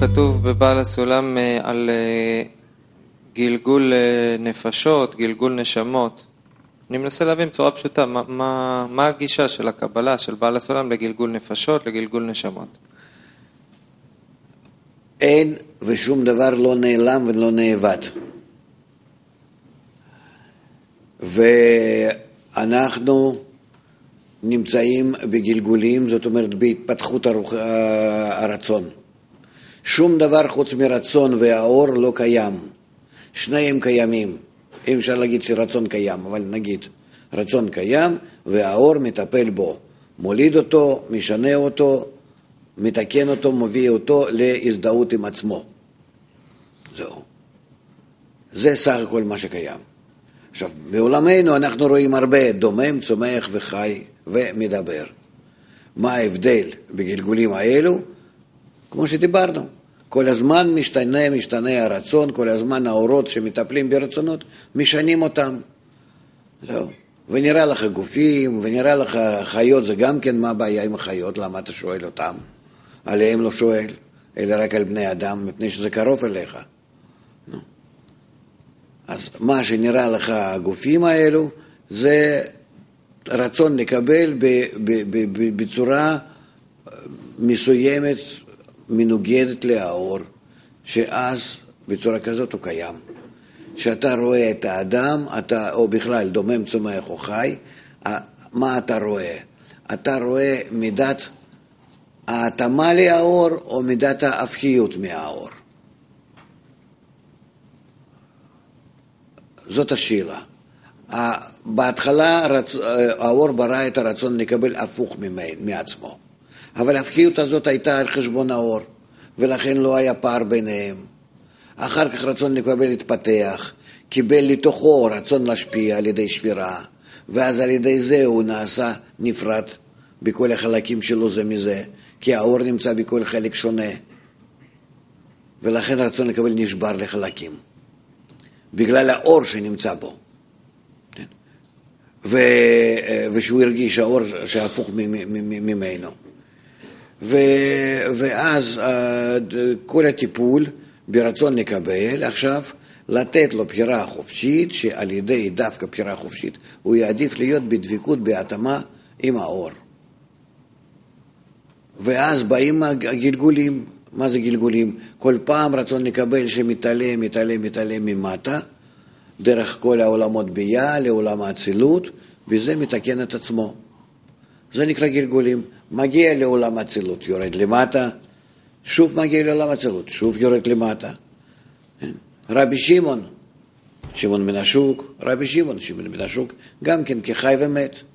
כתוב בבעל הסולם על גלגול נפשות, גלגול נשמות. אני מנסה להבין בצורה פשוטה, מה הגישה של הקבלה, של בעל הסולם לגלגול נפשות, לגלגול נשמות? אין ושום דבר לא נעלם ולא נאבד. ואנחנו נמצאים בגלגולים, זאת אומרת בהתפתחות הרצון. שום דבר חוץ מרצון והאור לא קיים. שניהם קיימים. אי אפשר להגיד שרצון קיים, אבל נגיד, רצון קיים והאור מטפל בו. מוליד אותו, משנה אותו, מתקן אותו, מביא אותו להזדהות עם עצמו. זהו. זה סך הכל מה שקיים. עכשיו, בעולמנו אנחנו רואים הרבה דומם, צומח וחי ומדבר. מה ההבדל בגלגולים האלו? כמו שדיברנו, כל הזמן משתנה הרצון, כל הזמן האורות שמטפלים ברצונות, משנים אותם. זהו. ונראה לך גופים, ונראה לך חיות, זה גם כן מה הבעיה עם החיות, למה אתה שואל אותם? עליהם לא שואל, אלא רק על בני אדם, מפני שזה קרוב אליך. אז מה שנראה לך הגופים האלו, זה רצון לקבל בצורה מסוימת, מנוגדת לאור, שאז בצורה כזאת הוא קיים. כשאתה רואה את האדם, או בכלל דומם, צומח או חי, מה אתה רואה? אתה רואה מידת ההתאמה לאור או מידת ההפכיות מהאור. זאת השאלה. בהתחלה האור ברא את הרצון לקבל הפוך מעצמו. אבל ההפכיות הזאת הייתה על חשבון האור, ולכן לא היה פער ביניהם. אחר כך רצון לקבל התפתח, קיבל לתוכו רצון להשפיע על ידי שבירה, ואז על ידי זה הוא נעשה נפרד בכל החלקים שלו זה מזה, כי האור נמצא בכל חלק שונה, ולכן רצון לקבל נשבר לחלקים, בגלל האור שנמצא בו. ושהוא הרגיש האור שהפוך ממנו. ואז כל הטיפול ברצון לקבל, עכשיו לתת לו בחירה חופשית, שעל ידי דווקא בחירה חופשית, הוא יעדיף להיות בדבקות, בהתאמה עם האור. ואז באים הגלגולים. מה זה גלגולים? כל פעם רצון לקבל שמתעלה, ממטה, דרך כל העולמות ביה, לעולם האצילות, וזה מתקן את עצמו. זה נקרא גלגולים. מגיע לעולם האצילות, יורד למטה, שוב מגיע לעולם האצילות, שוב יורד למטה. רבי שמעון בן השוק, גם כן כחי ומת.